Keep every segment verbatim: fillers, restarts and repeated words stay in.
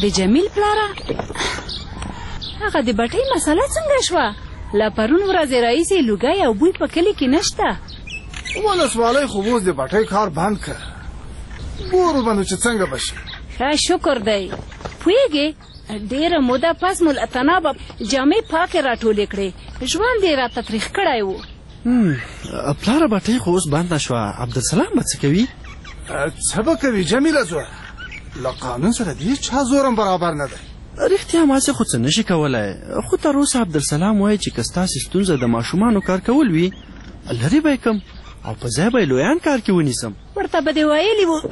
د جمیل پلاره هغه د بټۍ مسله څنګه شوه؟ له پرون ورځې راهیسې لوګی او بوی په کلي کې نشته. ولسوالۍ خو اوس د بټۍ کار بند کړ. ګورو بنو چې څنګه به شي. ښه شکر دی. پوهېږې ډېره موده پس مو له تنابه جامې پاکې راټولې کړې. ژوند یې راته تریخ کړی و. پلاره بټۍ خو اوس بنده شوه. عبدالسلام به څه کوي؟ څه به کوي جمیله زویه؟ له قانون سره د هېڅ چا زور هم برابر نه دی. رښتیا ماسې خو څه نشي کولی، خو تر اوسه عبدالسلام وایي چې که ستاسې ستونزه د ماشومانو کار کول وي لرې به یې کړم او په ځای به یې لویان کار کې ونیسم. ورته به دې ویلي وو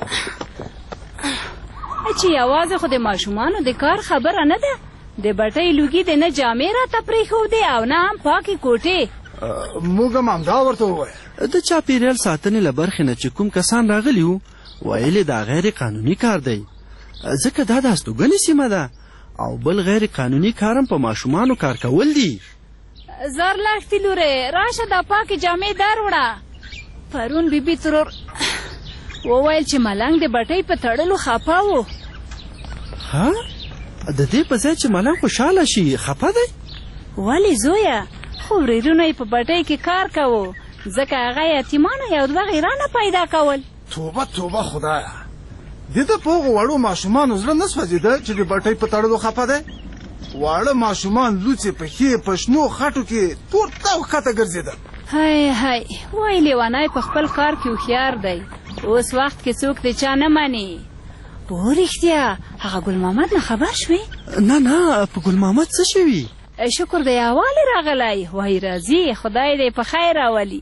چې یوازې خو د ماشومانو د کار خبره نه ده. د بټۍ لوګي د نه جامې راته پرېښودې او نه هم پاکې کوټې. موږ هم همدا ورته وویل. د چاپېریال ساتنې له برخې نه چې کوم کسان راغلي وو ویلې دا غیر قانوني کار دی، ځکه دا د هستوګنې سیمه ده او بل غیر قانوني کار هم په ماشومانو کار کول دي. زر لښتې لورې راشه دا پاکې جامې در وړه. پرون بیبي ترور وویل چې ملنګ د بټۍ په تړلو خفه و. ها د دې په ځای چې ملنګ خوشحاله شي خفه دی؟ ولې زویه؟ خو ورېرونه یې په بټۍ کې کار کوو ځکه هغه یتیمانو یو دوه غیرانه پیدا کول. توبه توبه خدایه، د ده په هغو وړو ماشومانو زړه نه سوځېده چې د بټۍ په تړلو خفه دی؟ واړه ماشومان لوڅې پښې په شنو خټو کې پورته او ښکته ګرځېدل. هی هی وایي لیونی په خپل کار کې هوښیار دی. اوس وخت کې څوک د چا نه مني. او رښتیا هغه ګل محمد نه خبر شوې؟ نه نه په ګل محمد څه شوي؟ شکر دی احوالې راغلی. وایي راځي خدای دې په خیر راولي.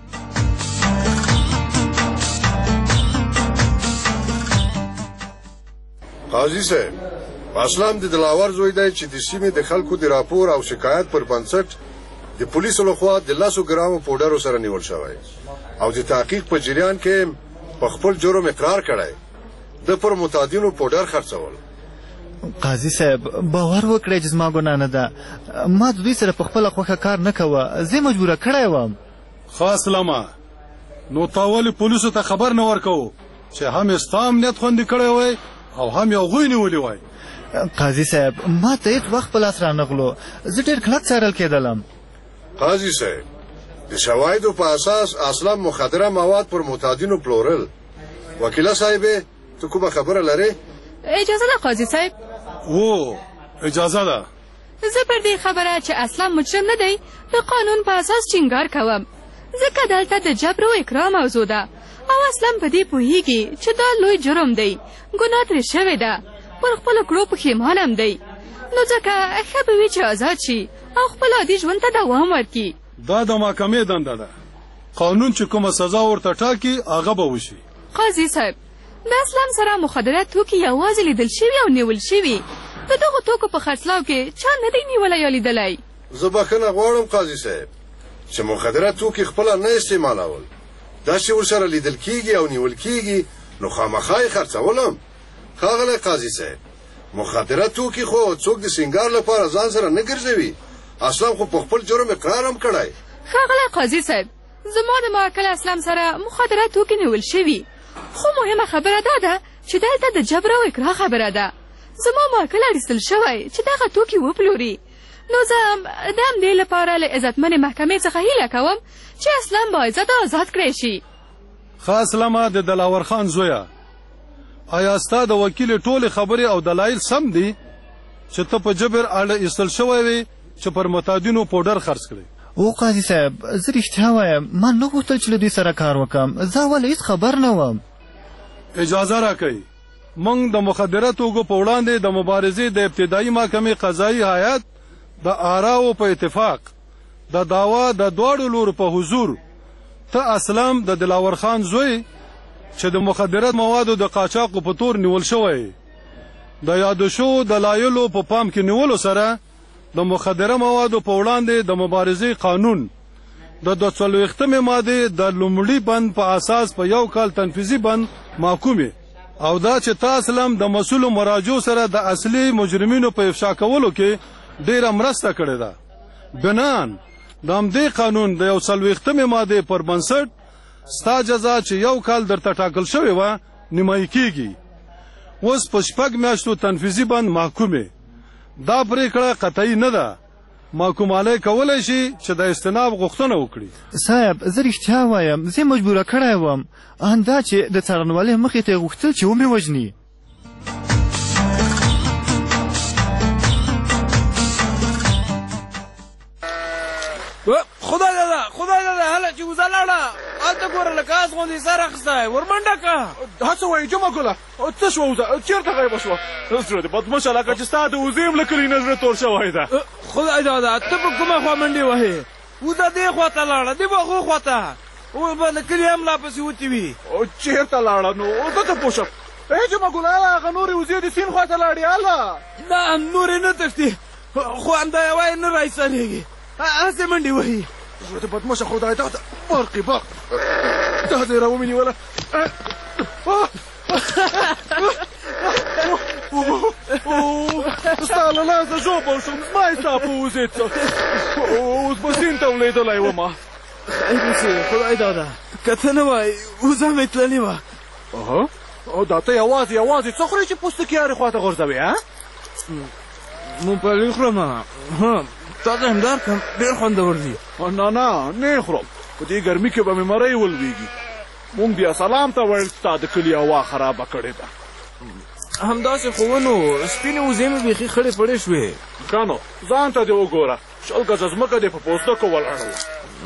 قاضي صاحب، اسلام د دلاور زوی دی چې د سیمې د خلکو د راپور او شکایت پر بنسټ د پولیسو لخوا د لسو ګرامو پوډرو سره نیول شوی او د تحقیق په جریان کې په خپل جرم اقرار کړی. د پر متعدینو پوډر خرڅول. قاضي صاحب باور وکړئ چې زما ګناه نه ده. ما د دوی سره په خپله خوښه کار نه کوه، زه مجبوره کړی وم. خاص لمه نو تا ولې پولیسو ته خبر نه ورکوو چې هم یې ستا امنیت خوندي کړی وی او هم یو غوی نیولی وای؟ قاضي صاحب ما ته هېڅ وخت په لاس رانغلو، زه ډېر کلک څارل کېدلم. قاضي صاحب د شواهدو په اساس اصلا مخدره مواد پر متعدینو پلورل. وکیله صاحبې ته کومه خبره لرې؟ اجازه ده قاضي صاحب؟ او اجازه ده. زه پر دې خبره چې اصلا مجرم نه دی د قانون په اساس ټینګار کوم، ځکه دلته د جبر و اکرام موضوع ده او اصلا په دې پوهیږي چې دا لوی جرم دی، ګناه ترې شوې ده، پر خپلو کړو پښیمان هم دی. نو ځکه ښه به وي چې آزاد شي او خپل عادي ژوند ته دوام ورکړي. دا د محکمې دنده ده. قانون چې کومه سزا ورته ټاکي هغه به وشي. قاضي صاحب د اسلام سره مخدره توکي یوازې لیدل شوي او نیول شوي، د دغو توکو په خرڅلاو کې چا نه دی نیولی یا لیدلی. زه بخښنه غواړم قاضي صاحب چې مخدره توکي خپله نه استعمالول، دا چې ورسره لیدل کېږي او نیول کېږي نو خامخا یې خرڅولم. ښاغلی قاضي صاحب مخدره توکي خو څوک د سینګار لپاره ځان سره نه ګرځوي. اسلام خو په خپل جرم اقرار هم کړی. ښاغلی قاضي صاحب زما د موکل اسلام سره مخدره توکي نیول شوي، خو مهمه خبره دا ده چې دلته د جبر او اکراه خبره ده. زما موکل اړیستل شوی چې دغه توکي وپلوري. نو زه هم د همدې لپاره له عزتمنې محکمې څخه هیله کوم چې اسلام باعزت آزاد کړی شي. خاص لمه د دلاور خان زویه، آیا ستا د وکیل ټولې خبرې او دلایل سم دي چې ته په جبر اړه ایستل شوی وې چې پر متعدینو پوډر خرڅ کړي؟ او قاضي صاحب زه رښتیا وایم ما نه غوښتل چې له دوی سره کار وکړم، زه اول هېڅ خبر نه وم. اجازه راکئ موږ د مخدره توکو په وړاندې د مبارزې د ابتدایي محکمې قضایي هیات د آراو په اتفاق د دعوا د دواړو لورو په حضور ته اسلام د دلاور خان زوی چې د مخدره موادو د قاچاقو په تور نیول شوی، د یادو شوو دلایلو په پام کې نیولو سره د مخدره موادو په وړاندې د مبارزې قانون د دوه څلوېښتمې مادې د لومړي بند په اساس په یو کال تنفیذي بند محکومې، او دا چې تا اسلام د مسؤلو مراجعو سره د اصلي مجرمینو په افشا کولو کې ډیره مرسته کړې ده. بنان د همدې قانون د یو څلوېښتمې مادې پر بنسټ ستا جزا چې یو کال درته ټاکل شوې وه نیمایي کېږي. اوس په شپږ میاشتو تنفیذي بند محکومې. دا پرېکړه قطعي نه ده. محکوموالی کولی شي چې د استناب غوښتنه وکړي. صاحب زه رښتیا وایم زه مجبوره کړی وم همدا چې د څارنوالۍ مخې ته یې غوښتل چې ومې وژني. خدای دادا خدای دادا هله چې وزه لاړه هلته ګوره لکه اس غوندې سر اخیستی ورمنډه که. دا څه وایي جمعه ګله څه شوه وزه چېرته غیبه شوه؟ زړه دې بدمشه لکه چې ستا د وزې یم له کلي نه زړه تور شوی ده. خدای دادا ته په کومه خوا منډې وهې؟ وزه دې خوا ته لاړه دې به خو خوا ته اوس به د کلي هم لا پسې وتې وي. چېرته لاړه نو زه ته پوه شم. ای جمعه ګله هغه نورې وزې دې سیند خوا ته لاړې هله. نه نورې نه تښتي خو همدا یوه یې نه رایسانېږي هسې منډې وهي. زړه دې بدمشه خدای دا برقي برق دا دې را ومینېوله. ستا له لاسه ژوبل شوم زما یې ستا په وزې څه اوس به سیند ته ولیدلی ومه. خیر اوسې خدای دادا که ته نه وای وزه مې تللې وه. دا ته یوازې یوازې څه خورې چې پوستکي هرې خوا ته غورځوې ها؟ ممپلي خورم تا ته همدار کړم ډېر خوندور دي. نه نه نه خورم په دې ګرمي کې به مې مرۍ ولوېږي. مونږ بیا سلام ته ویل ستا د کلي هوا خرابه کړې ده. همداسې خو ونو سپینې وزې مې بیخي خړې پړې شوې. ښه نو ځان ته دې وګوره شل ګزه ځمکه دې په پوستکو ولاړه.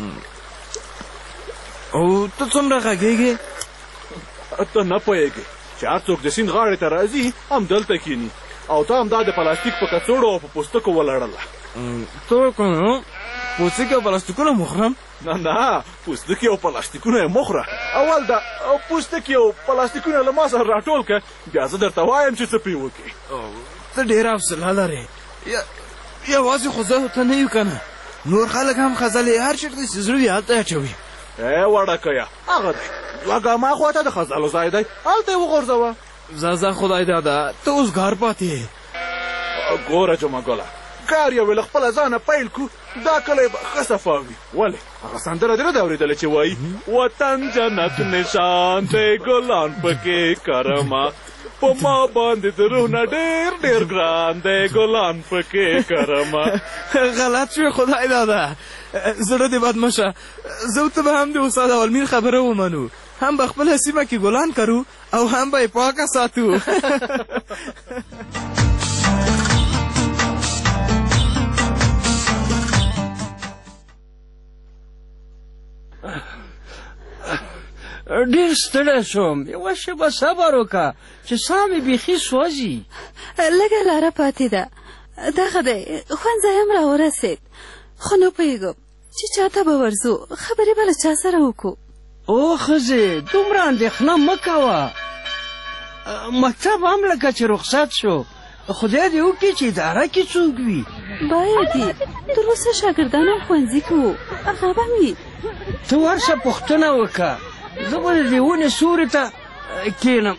او ته څومره غږېږې؟ ته نه پوهېږې چې هر څوک د سیند غاړې ته راځي همدلته کښېني او ته همدا د پلاستیک په کڅوړو او په پوستکو ولاړله. ته که نه پوستکي او پلاستیکونه مو خورم؟ نه نه پوستکي او پلاستیکونه یې مه خوره. اول دا پوستکي او پلاستیکونه له ما سره راټول کړه بیا زه درته وایم چې څه پرې وکړې. ته ډېره حوصله لرې. یوازې خو زه ته نه یو که نه نور خلک هم خزلې هر چېرته چې زړه وي هلته یې اچوي. ای وړکیه هغه دی دوه ګامه خواته د خزلو ځای دی هلته یې وغورځوه. ځه ځه خدای دادا ته اوس ګار پاتې یې. ګوره جمعه ګله کار یې له خپله ځانه پیل کړو دا کلی به ښه صفا وي. ولې هغه سندره دې نه ده اورېدلې چې وایي وطن جنت نشان دی ګلان پکې کرمه په ما باندې د روح نه ډېر ډېر ګران دی ګلان پکې کرمه. غلط شوې خدای دادا زړه دې بدمشه. زه ته به هم د استاد اولمیر خبره ومنو هم به خپله سیمه کې ګلان کرو او هم به یې پاکه ساتو. ډېر ستړی شوم یوه شېبه صبر وکړه چې ساه مې بیخي سوځي. لږه لاره پاتې ده دغه دی ښوونځی هم راورسېد خو نه پوهېږم چې چاته به ورځو خبرې به له چا سره وکړو. او ښځې دومره اندېښنه مه کوه مکتب هم لکه چې رخصت شو خدای دې وکړي چې اداره کې څوک وي. باید یې تر اوسه شاګردان هم ښوونځي کې وو هغه به مې ته ورشه پوښتنه وکړه زه به د دې ونې سوري ته کښېنم.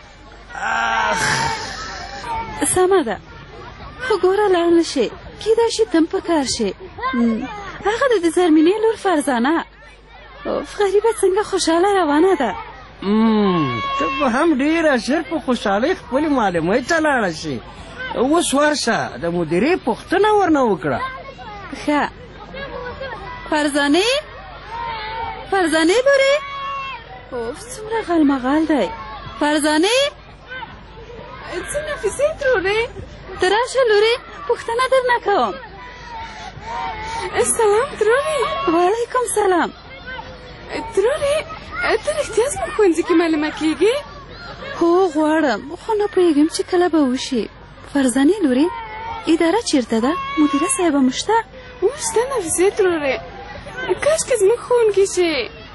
سمه ده خو ګوره لاړ نه شې کیدای شي ته هم په کار شې. هغه د دې زرمینې لور فرزانه غریبه څنګه خوشحاله روانه ده. ته به هم ډېره ژر په خوشحالۍ خپلې معلمۍ ته لاړه شي. اوس ورشه د مدیرې پوښتنه ورنه وکړه. ښه فرزانې فرزانې لورې اوف څومره غالمغال دی. فرزانې څه نفیسې ترورې ته راشه لورې پوښتنه درنه کوم. سلام ترورې. وعلیکم سلام. ترورې ته رښتیا زموږ ښوونځي کې معلمه کېږې؟ هو غواړم خو نه پوهېږم چې کله به وشي. فرزانې لورې اداره چېرته ده مدیره صاحبه مو شته؟ شته نفیسې ترورې کاشکې زموږ ښوونکې شې.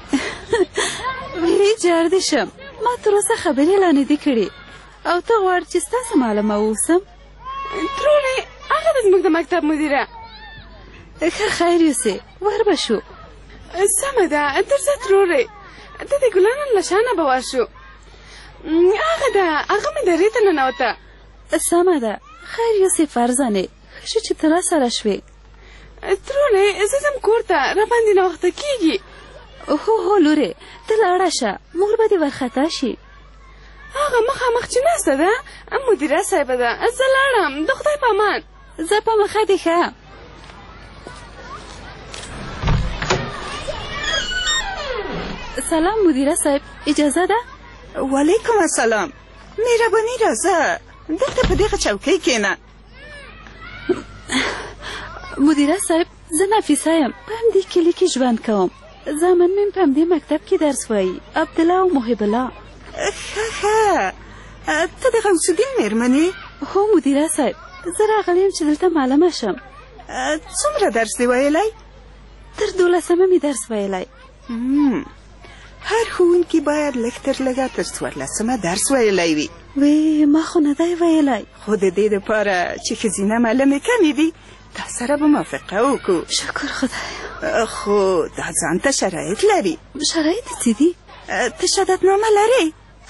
ویې جار دې شم ما تر اوسه خبرې لا نه دي کړې او ته غواړې چې ستاسو معلمه واوسم؟ ترورې هغه ده زموږ د مکتب مدیره. ښه خیر یوسې ور به شو. سمه ده درځه ترورې د دې ګلانو له شانه به ورشو. هغه ده هغه مې درې ته ننوته. سمه ده خیر یوسې فرزانې ښه شو چې ته راسره شوې. ترورې زه ځم کور ته راباندې ناوخته کېږي. هو هو لورې ته لاړه شه مور به دې ورخطا شي. هغه مخامخ چې ناسته ده مدیره صاحبه ده. زه لاړم، د خدای په امان. زه په مخه دې ښه. سلام مدیره صاحب، اجازه ده؟ وعلیکم السلام. مهرباني راځه دلته په دغه چوکۍ کښېنه. مدیره صاحب زه نفیسه یم، په همدې کلي کې ژوند کوم. زامن مې په همدې مکتب کې درس وایي، عبدالله او محب الله. ښه ښه ته د غوث الدین مېرمنې؟ هو مدیره صاحب، زه راغلی یم چې دلته معلمه شم. څومره درس دې ویلی؟ تر دولسمه مې درس ویلی. هر ښوونکي باید لږ تر لږه تر څوارلسمه درس ویلی وي. وی ما خو نه دی ویلی، خو د دې دپاره چې ښځینه معلمې کمې دي تا سره به موافقه وکړو. شکر خدای. خو دا ځان ته شرایط لري. شرایط څه دي؟ ته شهادتنامه لرې؟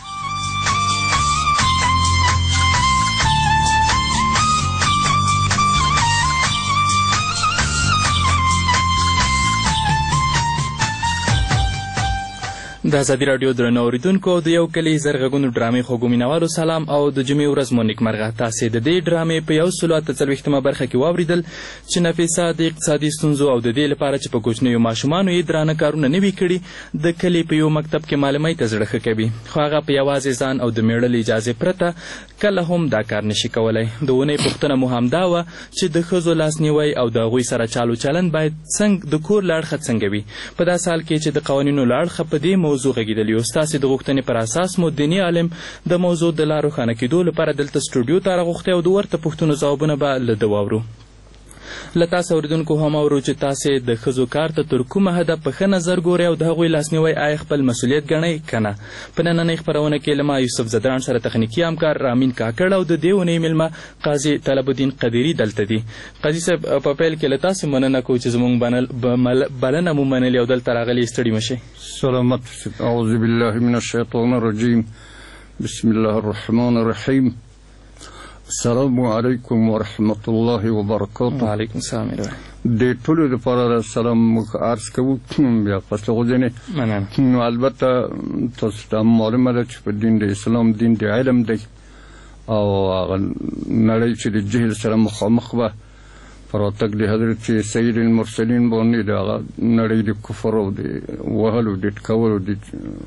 د ازادي راډیو درنو اورېدونکو د یو کلي زرغږونو ډرامې خوږو مینوالو سلام او د جمعې ورځ مو نیکمرغه. تاسې د دې ډرامې په یو سلو اته څلوېښتمه برخه کې واورېدل چې نفیسه د اقتصادي ستونزو او د دې لپاره چې په کوچنیو ماشومانو یې درانه کارونه نه وي کړي د کلي په یو مکتب کې معلمۍ ته زړه ښه کوي، خو هغه په یوازې ځان او د مېړه له اجازې پرته کله هم دا کار نشي کولی. د اونۍ پوښتنه مو همدا وه چې د ښځو لاسنیوی او د هغوی سره چالو چلن باید څنګه د کور له اړخه څنګه وي. په داسې حال کې چې د قوانینو له اړخه په دې موضوع غږېدلي یو. ستاسې د غوښتنې پر اساس مو دیني عالم د موضوع د لا روښانه کېدو لپاره دلته سټوډیو ته راغوښتی او د ورته پوښتنو ځوابونه به له ده واورو. له تاسې اورېدونکو هم اورو چې تاسې د ښځو کار ته تر کومه حده په ښه نظر ګورئ او د هغوی لاسنیوی آیا خپل مسؤلیت ګڼئ که نه. په نننۍ خپرونه کې له ما یوسف زدران سره تخنیکي همکار رامین کاکړ او د دې اونۍ میلمه قاضي طلب الدین قدیري دلته دي. قاضي صاحب په پیل کې له تاسې مننه کوو چې زموږ بلنه مو منلې او دلته راغلي، ستړي مه شئ. سلامت. اعوذ بالله من الشیطان الرجیم. بسم الله الرحمن الرحیم. السلام علیکم ورحمت الله وبرکاته. وعلیکم السلام. د ټولو لپاره سلام عرض کوو. بیا فصل غوښتنې مننه. نو البته تاسو ته معلومه ده چې په دین د اسلام دین د علم دی او هغه نړۍ چې د جهل سره مخامخ وه په راتګ د حضرت سید المرسلین باندې د هغه نړۍ د کفر او د وهلو د ټکولو د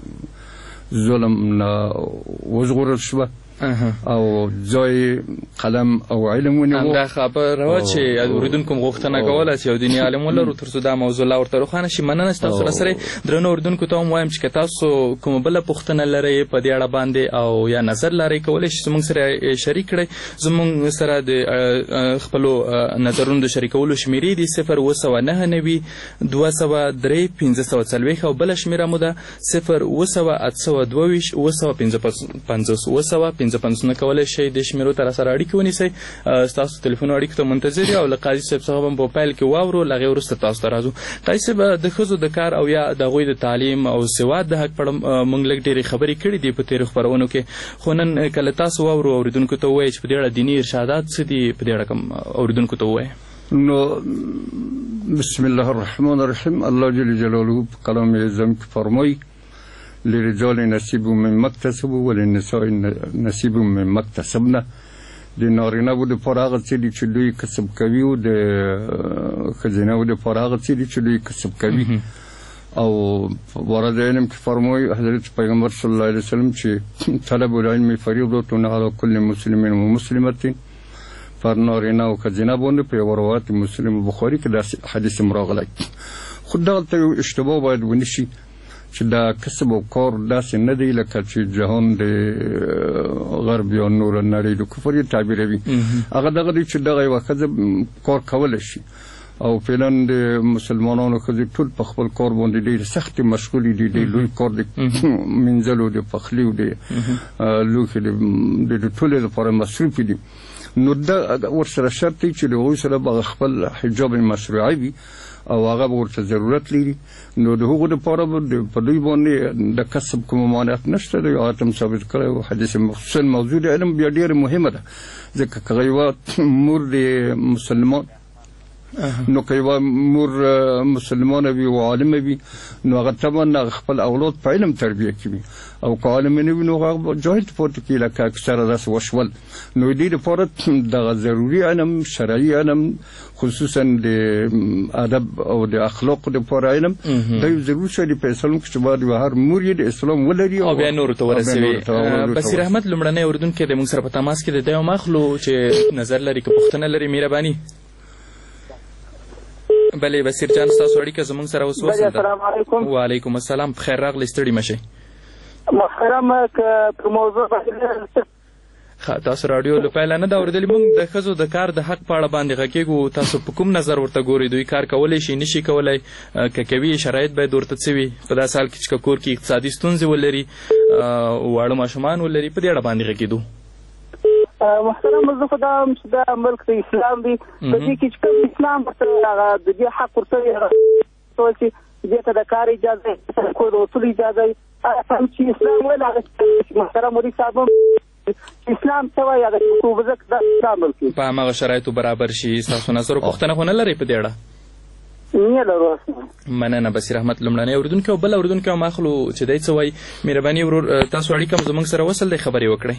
ظلم نه وژغورل شوه او ځای قلم او علم ونیو. همدا خبره وه چې اورېدونکو م غوښتنه کوله چې یو دیني عالم ولرو تر څو دا موضوع لا ورته روښانه شي. مننه چې تاسو راسره درنو اورېدونکو ته هم وایم چې که تاسو کومه بله پوښتنه لرئ په دې اړه باندې او یا نظر لرئ کولی شئ زموږ سره شریک کړئ. زموږ سره د خپلو نظرونو د شریکولو شمېرې دي صفر اوه سوه نهه نوي دوه سوه درې پنځه سوه څلوېښت او بله شمېره مو ده صفر اوه سوه اته سوه دوه ویشت اوه سوه پنځه پنځوس اوه سوه پنځه پنځوسونه کولی شئ د شمېرو ته راسره اړیکې ونیسئ. ستاسو تلیفون اړیکو ته منتظر یو او له قاضي صاحب څخه به په پیل کې واورو، له هغې وروسته تاسو ته راځو. قاضي صاحب د ښځو د کار او یا د هغوی د تعلیم او سواد د حق په اړه موږ لږ ډېرې خبرې کړې دي په تېرو خپرونو کې، خو نن کله تاسو واورو اورېدونکو ته ووایئ چې په دې اړه دیني ارشادات څه دي، په دې اړه کوم اورېدونکو ته ووایئ. نو بسم الله الرحمن الرحیم. الله جل جلاله په کلام اعظم کې فرمایي لرجال نصیب مما اکتسبوا وللنساء نصیب مما اکتسبن. د نارینه‌و دپاره هغه څه دي چې دوی کسب کوي او د ښځینه‌و دپاره هغه څه دي چې دوی کسب کوي. او ورد علم کې فرمایي حضرت پیغمبر صلی الله علیه وسلم چې طلب العلم فریضة علی کل مسلم و مسلمة، پر نارینه او ښځینه باندې په یوه روایت مسلم بخاري کې داسې حدیث هم راغلی. خو دغلته یو اشتباه باید ونشي چې دا کسب او کار داسې نه دی لکه چې جهان د غرب یا نور نړۍ د کفر یې تعبیروي. هغه دغه دی چې دغه یوه ښځه کار کولی شي او فعلا د مسلمانانو ښځې ټول په خپل کار باندې ډېر سختې مشغولې دي. ډېر لوی کار د مینځلو د پخلي او د لوښي د ټولې لپاره مصروفې دي. نو دا ورسره شرط دی چې د هغوی سره به خپل حجاب مشروعي وي او هغه به ورته ضرورت لري. نو د هغو دپاره به په دوی باندې د کسب کوم مانعت نشته دی. آیت هم ثابت کړی او حدیث مخصوصا موضوع د علم بیا ډېره مهمه ده ځکه که یوه مور د مسلمان نو که یوه مور مسلمانه وي او عالمه وي نو هغه طبعا خپل اولاد په علم تربیه کوي او که عالمه نه وي نو هغه جاهل پاتې کېږي لکه اکثره داسې وشول نو دې لپاره دغه ضروري علم شرعي علم خصوصا د ادب او د اخلاقو دپاره علم دا یو ضروري شی دی په اسلام کې چې باید یوه هر مور یې د اسلام ولري او بیا نورو ته ورسوي. بصیر احمد لومړنی اورېدونکی دی موږ سره په تماس کې دی دی هم اخلو چې نظر لري که پوښتنه لري مهرباني. بلې بصیر جان ستاسو اړیکه زموږ سره اوس وصل ده. السلام علیکم. وعلیکم السلام. بخیر راغلی ستړي مه شئ. محترم که په موضوع باندې تاسو راډیو له پیله نه ده اورېدلې. موږ د ښځو د کار د حق په اړه باندې غږېږو. تاسو په کوم نظر ورته ګورئ؟ دوی کار کولی شي نشي کولی؟ که کوي شرایط باید ورته څه وي په داسې حال کې چې که کور کې اقتصادي ستونزې ولري واړه ماشومان ولري په دې اړه باندې غږېدو. محترم زه خو دا وایم چې دا ملک د اسلام دی په دې کې چې کوم اسلام ورته هغه د دې حق ورته وي چې دې ته د کار اجازه د کور د وتلو اجازه وي هغه چې اسلام ویل هغه محترم مولوي صاحب هم اسلام څه وایي هغه چې کوم ځکه دا اسلام ملک په هماغه شرایطو برابر شي. ستاسو نظر او پوښتنه خو نه لرئ په دې اړه؟ نه لرو. مننه بصیر احمد لومړنی اورېدونکی او بل اورېدونکی هم اخلو چې دی څه وایي. مهرباني ورور تاسو اړیکه هم زموږ سره وصل دی خبرې وکړئ.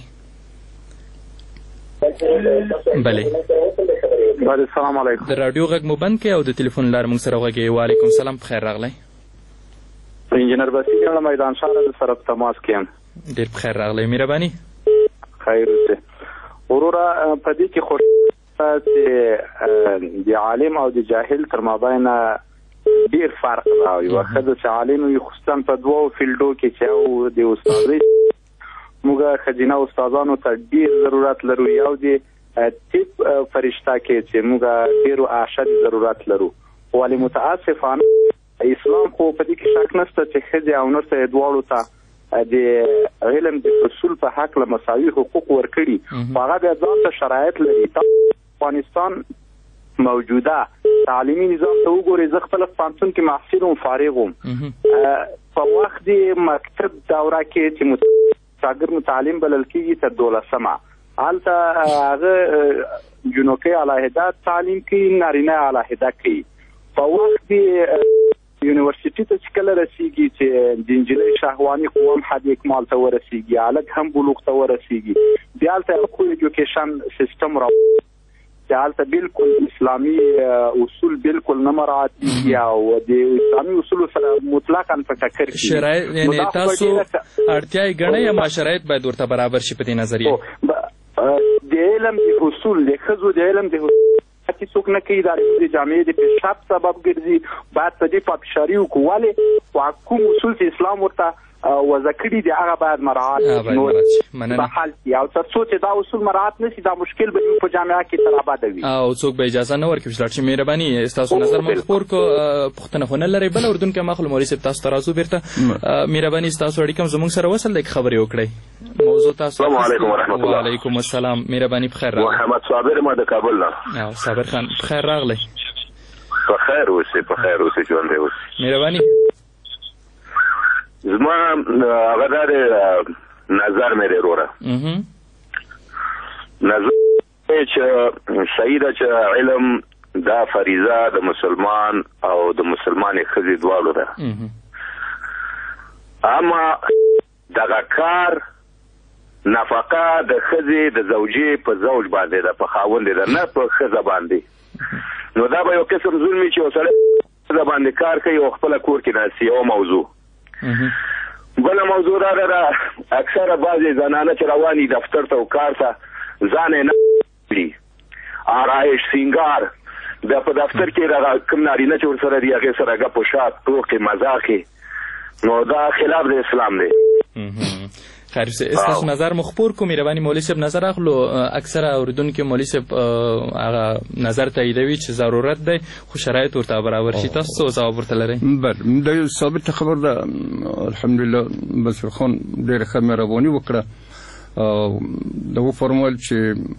بله السلام علیکم. د راډیو غږ مو بند کړئ او د تلیفون لاره موږ سره وغږئ. وعلیکم السلام. بخیر راغلی. انجینر بصیر له میدان ښار سره په تماس کې یم. ډېر بخیر راغلی. مهرباني. خیر اوسې. وروره په دې کې خوشحاله چې د عالم او د جاهل تر مابین ډېر فرق ده. یوه ښځه چې عالم وي خصوصا په دوو فیلډو کې چې یو د استادۍ موږ ښځینه استادانو ته ډېر ضرورت لرو، یو د طب فرشته کې چې موږ ډېرو اشد ضرورت لرو. ولې متاسفانه اسلام خو په دې کې شک نشته چې ښځې او نر ته دواړو ته د علم د اصول په حق له مساوي حقوق ورکړي خو هغه بیا ځان ته شرایط لري. افغانستان موجوده تعلیمي نظام ته وګورئ. زه خپله په پوهنتون کې محصل وم فارغ وم. په وخت د مکتب دوره کې چې شاګرد متعلم بلل کېږي تر دولسمه هلته هغه جنوکۍ علیحده تعلیم کوي، نارینه علیحده کوي. په وخت یونیورسيټي ته چې کله رسیږي چې د انجلۍ شهواني قوه هم حد اکمال ته ورسیږي، هلک هم بلوغ ته ورسیږي، بیا هلته کو ایجوکیشن سیستم را چې هلته بالکل اسلامي اصول بالکل نه مراعاتېږي او د اسلامي اصولو سره مطلقا په ټکر کې شرایط یعنې تاسو اړتیا یې ګڼئ اما شرایط باید ورته برابر شي په دې نظریه؟ د علم د اصول د ښځو د علم د چې څوک نه کوي د جامعې د پیشرفت سبب ګرځي باید په دې پاپشاري وکړو. ولې کوم اصول چې اسلام ورته وضع کړي دي هغه باید مراعات شي په حال کې او تر څو چې دا اصول مراعات نه شي دا مشکل به په جامعه کې تر ابده وي او څوک به اجازه نه ورکوي چې لاړ شي. مهرباني ستاسو نظر مو خپور کړو. پوښتنه خو نه لرئ؟ بل اردونکی مخلو مولوي صاحب تاسو ته راځو بیرته. مهرباني ستاسو اړیکه هم زموږ سره وصل دی که خبرې وکړئ. موضوع تاسو. السلام علیکم ورحمۃ اللہ. وعلیکم السلام. مهرباني بخیر راغلی. محمد صابر ما د کابل نه. او صابر خان بخیر راغلی. بخیر اوسئ بخیر اوسئ ژوندی اوسئ. مهرباني. زما هغه دا د نظر مې دی وروره. نظر چې صحیح ده چې علم دا فریضه د مسلمان او د مسلمانې ښځې دواړو ده. اما دغه کار نفقه د ښځې د زوجې په زوج باندې ده، په خاوند ده، نه په ښځه باندې. نو دا به یو قسم ظلم وي چې یو سړی ښځه باندې کار کوي او خپله کور کې ناست یوه موضوع. بله موضوع دا ده اکثره بعضې زنانه چې رواني دفتر ته او کار ته ځان یې نه کړي آرایش سینګار د په دفتر کې دغه کوم نارینه چې ورسره دي هغې سره ګپ و شات ټوکې مزاقې نو دا خلاف د اسلام دی. خیر ستاسو نظر مو خپور کړو. مهرباني مولوي صاحب نظر اخلو. اکثره اورېدونکي مولوي صاحب هغه نظر تاییدوي چې ضرورت دی خو شرایط ورته برابر شي. تاسو څه ځواب ورته لرئ؟ بله دا یو ثابته خبر ده. الحمدلله بصیر خان ډېره ښه مهرباني وکړه او دا وفرمایل چې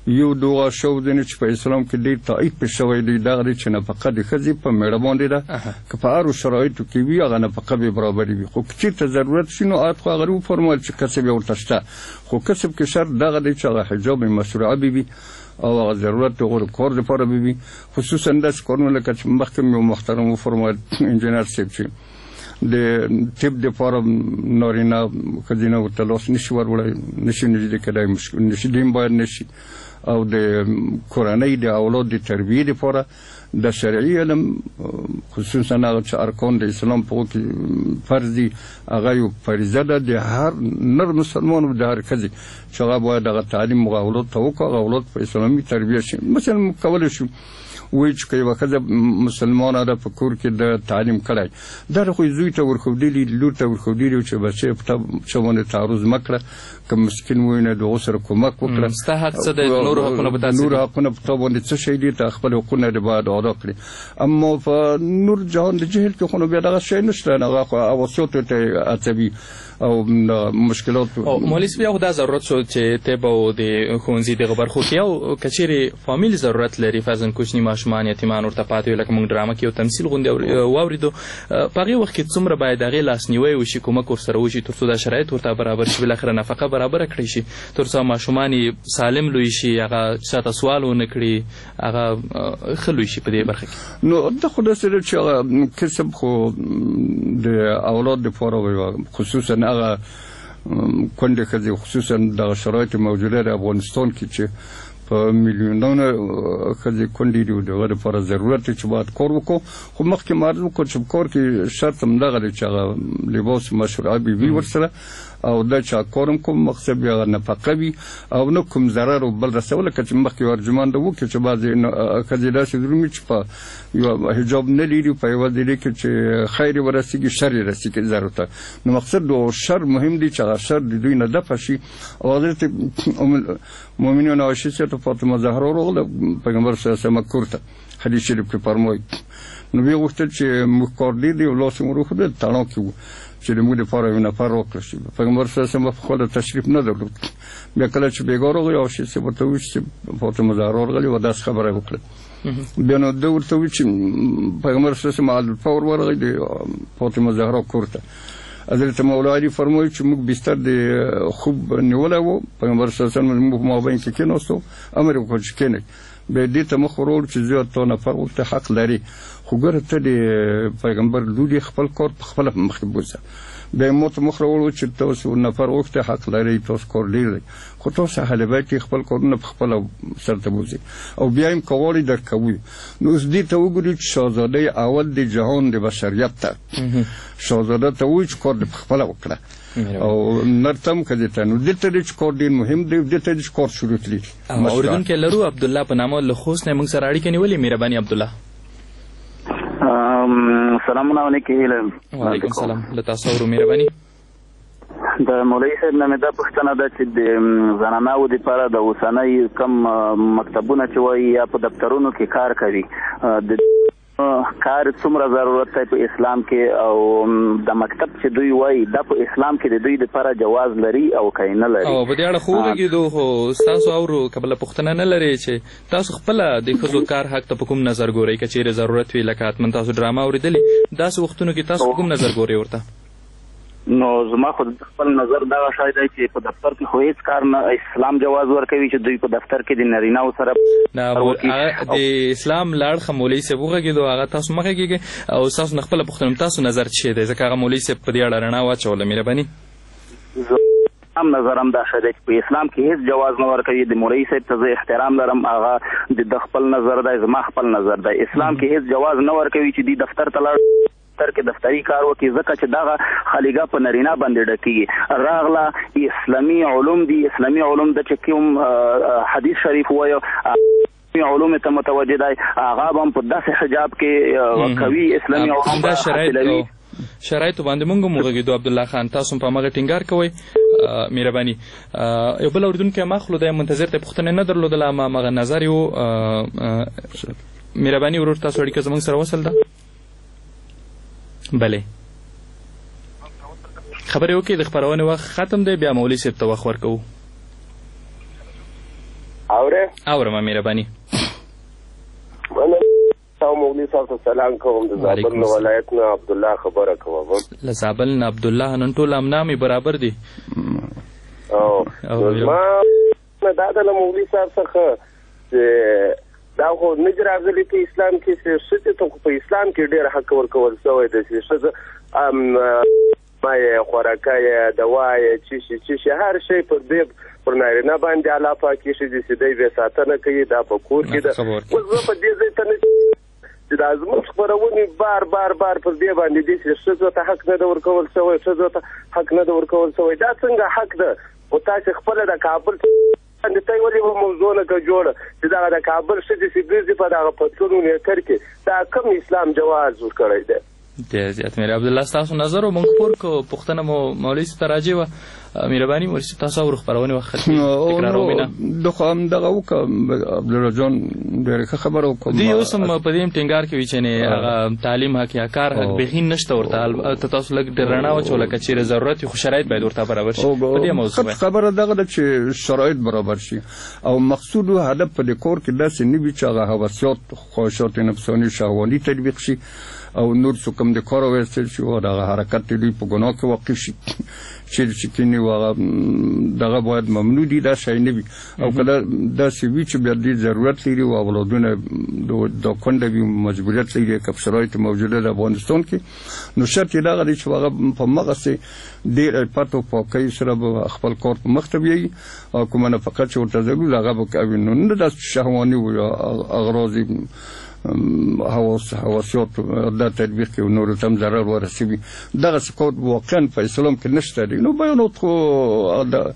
یو دغه شو دی چې په اسلام کې ډېر تایید پې شوی دی دغه دی چې نفقه د ښځې په مېړه باندې ده که په هرو شرایطو کې وي هغه نفقه به برابرې وي خو که چېرته ضرورت شي نو آیت خو هغه وفرمایل چې کسب یې ورته شته خو کسب کې شرط دغه دی چې هغه حجاب مشروعه به وي او هغه ضرورت د هغو د کار دپاره به وي خصوصا داسې کارونه لکه چې مخکې مې محترم وفرمایل انجینر صاحب چې د طب دپاره نارینه ښځینه ورته لاس نشي وروړی نشي نږدې کېدی نشي دین باید نشي او د کورنۍ د اولاد د تربیې دپاره د شرعي علم خصوصا هغه چې ارکان د اسلام په هغو کې فرض دي هغه یو فریضه ده د هر نر مسلمان او د هر ښځې چې هغه باید هغه تعلیم هغه اولاد ته وکړي هغه اولاد په اسلامي تربیه شي مثلا موږ کولی شو وایي چې که یوه ښځه مسلمانه ده په کور کې د تعلیم کړی دا د خو یې زوی ته ورښودلي لور ته ورښودلي چې بچی په چا باندې تعرض مه کړه که مسکین ووینه د هغو سره کومک وکړه ستا حق څه دی نورو حقونه به تاسې نورو حقونه په تا باندې څه شی دي ته خپل حقونه دې باید ادا کړي اما په نور جهان د جهل کې خو نو بیا دغه شی نشته هغه خو اوسیتو ته اچوي او مشکلات مولوي صاحب یو دا ضرورت شو چې ته به د ښوونځي دغه برخو کې او که چیرې فامیل ضرورت لري فرضاً کوچني ماشومان یتیمان ورته پاتې وي لکه موږ ډرامه کې یو تمثیل غوندې واورېدو په هغې وخت کې څومره باید د هغې لاسنیوی وشي کومک ورسره وشي تر څو دا شرایط ورته برابر شي بالاخره نفقه برابره کړی شي تر څو ماشومان یې سالم لوی شي هغه چاته سوال ونه کړي هغه ښه لوی شي په دې برخه کې نو دا خو داسې ده چې هغه کسب خو د اولاد دپاره خصوصا هغه کونډې ښځې خصوصا دغه شرایط موجوده د افغانستان کې چې په میلیونونه ښځې کونډې دي د هغه دپاره ضرورت دی چې باید کار وکړو خو مخکې مې عرض وکړو چې په کار کې شرط همدغه دی چې هغه لباس مشروعه به وي ورسره او دا چې کار هم کوم مقصد بیا هغه نفقه وي او نه کوم ضرر او بل رسول لکه چې مخکې ارجمان ده وکړي چې بعضې ښځې داسې درومي چې په یو حجاب نه لري په یوه ځای کې چې خیر یې ورسېږي شر یې رسېږي ضرر ته نو مقصد د شر مهم دی چې هغه شر د دوی نه دفع شي او حضرت مؤمنین عایشه صاحب فاطمه زهرا راغله پیغمبر صلی الله علیه وسلم کور ته حدیث شریف کې فرمایي نو ویې غوښتل چې موږ کار ډېر دی او لاس یې ور وښودل تڼاک کې وو چې د موږ دپاره یو نفر راکړه شي پیغمبر صلی الله علیه وسلم خپله تشریف نه درلود بیا کله چې بېګا راغی عایشه صاحب ورته وویل چې فاطمه زهرا راغلې وه داسې خبره یې وکړه بیا نو ده ورته وویل چې پیغمبر صلی الله علیه وسلم الفور ورغی د فاطمه زهرا کور ته حضرت مولا علی فرمایي چې موږ بستر د خوب نیولی وو پیغمبر صلی الله علیه وسلم موږ په مابین کې کېناستو امر یې وکړ چې کېنئ بیا دې ته مخ ور وړو چې زیات تا نفر ورته حق لري خو ګوره ته د پیغمبر لور یې خپل کار په خپله مخکې بوځه بیا یې ما ته مخ راوړو چې تاسو نفر وخته حق لري تاسو کار ډېر دی خو تاسو اهل بیت یې خپل کارونه په خپله سرته بوځئ او بیا یې که غواړئ درکوي نو اوس دې ته وګورئ چې شهزاده اول د جهان د بشریت ته شهزاده ته ووایي چې کار دې په خپله وکړه او نرته هم ښځې ته نو دلته دی چې کار ډېر مهم دی دلته دی چې کار شروع کړي اورېدونکی لرو عبدالله په نامه له خوست نه موږ سره اړیکه نیولې مهرباني عبدالله سلامونه علیکم وعلیکم سلام له تاسو اورو مهرباني د مولوي صاحب نه مې دا پوښتنه ده چې د زناناو دپاره د اوسنۍ کم مکتبونه چې وایي یا په دفترونو کې کار کوي د کار څومره ضرورت دی په اسلام کې او د مکتب چې دوی وایي دا په اسلام کې د دوی دپاره جواز لري او که نه لري او په دې اړه خو وغږېدو خو ستاسو اورو که بله پوښتنه نه لرئ چې تاسو خپله د ښځو کار حق ته په کوم نظر ګورئ که چیرې ضرورت وي لکه حتما تاسو ډرامه اورېدلې داسې وختونو کې تاسو په کوم نظر ګورئ ورته نو زما خو د خپل نظر دغه شی دی چې په دفتر کې خو هېڅ کار نه اسلام جواز ورکوي چې دوی په دفتر کې د نارینهو سره د اسلام له اړخه مولوي صاحب وغږېدو هغه تاسو مه غږېږئ او ستاسو نه خپله پوښتنه تاسو نظر څه شی دی ځکه هغه مولوي صاحب په دې اړه رڼا واچوله مهرباني هم نظر هم دا ښه دی چې په اسلام کې هېڅ جواز نه ورکوي د مولوي صاحب ته زه احترام لرم هغه د خپل نظر دی زما خپل نظر دی اسلام کې هېڅ جواز نه ورکوي چې دوی دفتر ته لاړ دفتر کې دفتري کار وکړي ځکه چې دغه خالیګاه په نارینه باندې ډکېږي راغله اسلامي علوم دي اسلامي علوم د چې کوم حدیث شریف وایو علوم ته متوجه دی هغه به هم په داسې حجاب کې کوي اسلامي علوم دا شرایط شرایطو باندې موږ هم وغږېدو عبدالله خان تاسو هم په هماغه ټینګار کوئ مهرباني یو بل اورېدونکی ما خلو دی منتظر ته پوښتنه نه درلودله ما هماغه نظر یې و مهرباني ورور تاسو اړیکه زموږ سره وصل ده بله خبرې وکړئ د خپرونې وخت ختم دی بیا مولوي صاحب ته وخت ورکوو اورې اورم مهرباني مننه تاسو مولوي صاحب ته سلام کوم د زابل نو ولایت نه عبدالله خبره کوم له زابل نه عبدالله نن ټول امنامي برابر دي او ما دا د مولوي صاحب څخه چې دا خو نه راغلي په اسلام کې چې څه ته په اسلام کې ډېر حق ورکول شوی دی چې څه ام ما خوراکه دوايي چې چې هر شی پر دې پر نارینه باندې علاوه کې چې د دې به ساتنه کوي دا په کور کې ده اوس په دې ځای ته چې د ازمن خبرونه بار بار بار پر دې باندې دي چې څه ته حق نه ورکول شوی څه ته حق نه ورکول شوی دا څنګه حق ده او تاسو خپل د کابل د تای ولې و موضوع نه جوړه چې دا د کابل شې چې ګرځي په دغه پټونو نه کړکې دا کوم اسلام جواز ورکړی دی د زیات میر عبدالله تاسو نظر او مونږ پور کو پښتنه مو مولوي ستراجي و مهرباني ورسې تاسو ور خبرونه وخت تکرارو مینا دغه هم دغه وک عبدالله جان ډېر خبرو کوم دی اوس هم په دې ټینګار کې وی چې نه هغه تعلیم حق یا کار حق بهین نشته ورته تاسو لګ ډرنا و چې لکه چې ضرورت خو شرایط باید ورته برابر شي په دې موضوع خبره دغه چې شرایط برابر شي او مقصود او هدف په دې کور کې داسې نه وي چې هغه هوسیات خواهشات نفسانی شهوانی تطبیق شي او نور څه کوم د کار وستل شي او دغه حرکت دی په ګناه کې واقع شي چې چې کینی واغه دغه باید ممنوع دي دا شی نه وي او کله دا سی وی چې بیا د ضرورت لري او اولادونه د کونډه وي مجبوریت لري که شرایط موجوده د افغانستان کې نو شرط دا غوړي چې واغه په مغه سي ډیر پاتو پاکي سره خپل کار په مختبي او کومه نه فقط چې ورته زګو هغه به کوي نو نه د شهواني او اغراضي هواس هواسيات د تطبیق کې نور تم ضرر ورسوي دغه سکوت واقعا په اسلام کې نشته دی نو بیانات خو د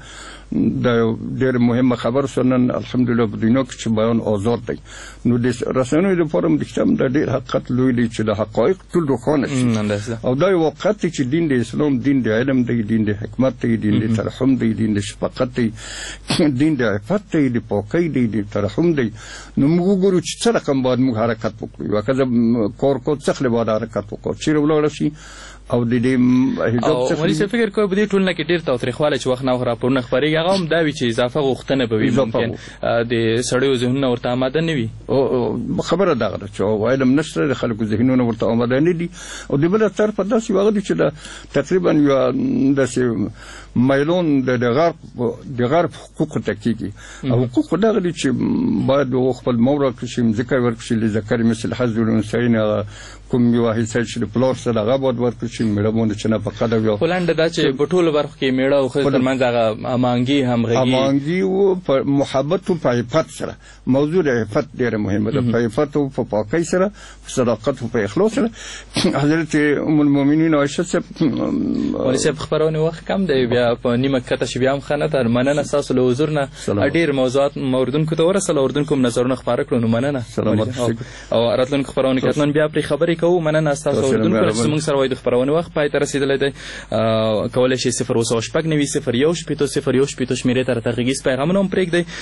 ډېر مهمه خبر سنن الحمدلله په دنیا کې چې بیان آزاد دی نو د رسنیو د فورم د کتاب د ډېر حقیقت لوی دی چې د حقایق ټول روښانه شي او دا یو وخت چې دین د اسلام دین د علم دی دین د حکمت دی دین د ترحم دی دین د شفقت دی دین د عفت دی د پاکۍ دی د ترحم دی نو موږ ګورو چې څه رقم باید موږ حرکت وکړو وکړه کور کو څخه باید حرکت وکړو چې ولاړ شي او د دې حجاب څخه ولې څه فکر کوي په دې ټولنه کې ډیر تاریخواله چې وخت نه غره پرونه خبري هغه هم دا وی چې اضافه غوښتنه به وي ممکن د سړیو ذهنونه ورته آماده نه وي او خبره دا غره چې وایلم نشته د خلکو ذهنونه ورته آماده نه دي او د بل طرف داسې وغه دي چې تقریبا یو داسې مایلون د غرب د غرب حقوق تکیږي او حقوق دا غلي چې باید خپل مورا کې شي ذکر ورکړي لذکر مثل حظ الانثیین کوم یو حصہ چې د پلور سره هغه باید ورکړي چې میړه باندې چې نه پکړه وي هولند دا چې په ټولو برخو کې میړه او خځه ترمنځ هغه امانګي همغږي امانګي او په محبت او په عفت سره موضوع د عفت ډیره مهمه ده په عفت او په پاکۍ سره په صداقت او په اخلاص سره حضرت ام المؤمنین عائشه صاحب ولې صاحب خبرونه وخت کم دی بیا په نیمه کته شي بیا هم خنه تر مننه تاسو له حضور نه ډیر موضوعات موردونکو ته ورسول اوردونکو نظرونه خبره کړو نو مننه او راتلونکو خبرونه کتلون بیا پر خبرې کوو مننه تاسو اوردونکو چې موږ سره وای د خبرونه وخت پای ته رسیدلی دی کولای شي صفر اوسه شپږ نوي صفر یو شپېته صفر یو شپېته شمیرې ته راته غږیز پیغامونه هم پرېږدئ